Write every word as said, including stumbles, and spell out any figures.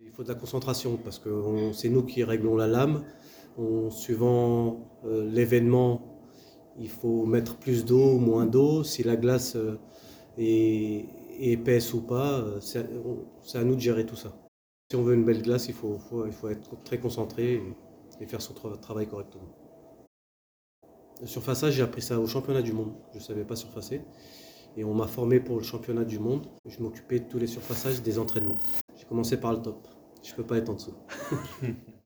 Il faut de la concentration parce que on- c'est nous qui réglons la lame. On- suivant euh, l'événement, il faut mettre plus d'eau ou moins d'eau. Si la glace euh, est, est épaisse ou pas, euh, c'est on- c'est à nous de gérer tout ça. Si on veut une belle glace, il faut, faut- il faut être très concentré et, et faire son tra- travail correctement. Le surfaçage, j'ai appris ça au championnat du monde. Je ne savais pas surfacer. Et on m'a formé pour le championnat du monde. Je m'occupais de tous les surfaçages des entraînements. J'ai commencé par le top. Je ne peux pas être en dessous.